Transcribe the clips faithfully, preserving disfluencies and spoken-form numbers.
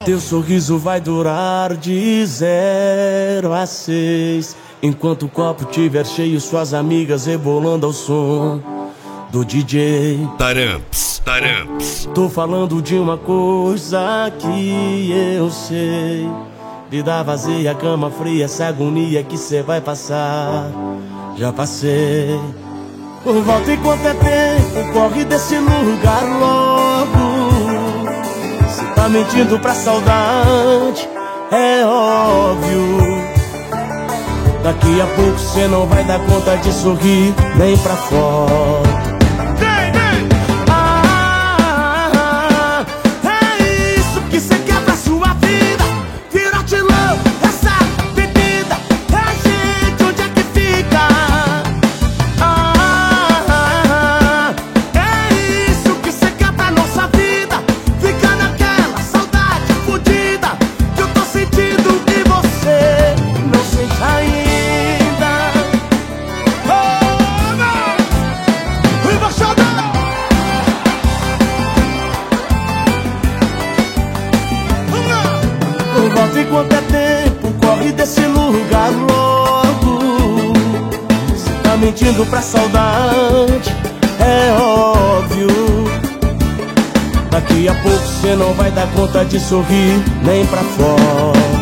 Teu sorriso vai durar de zero a seis, enquanto o copo tiver cheio, suas amigas rebolando ao som do D J Taramps, taramps. Tô falando de uma coisa que eu sei: vida vazia, cama fria, essa agonia que cê vai passar, já passei. Volta enquanto é tempo, corre desse lugar logo. Cê tá mentindo pra saudade, é óbvio. Daqui a pouco cê não vai dar conta de sorrir nem pra fora. Volta enquanto é tempo, corre desse lugar logo. Cê tá mentindo pra saudade, é óbvio. Daqui a pouco cê não vai dar conta de sorrir nem pra fora.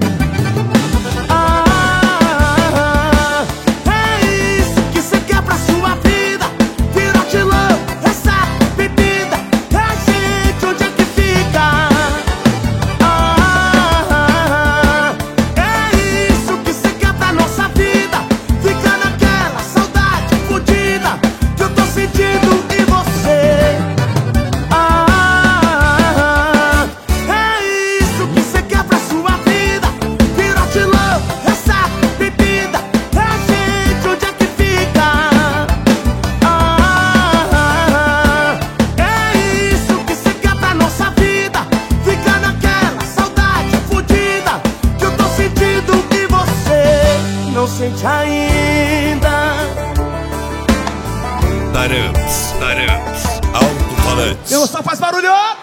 Não sente ainda. Taramps, taramps. Alto-falantes. Eu só faz barulho.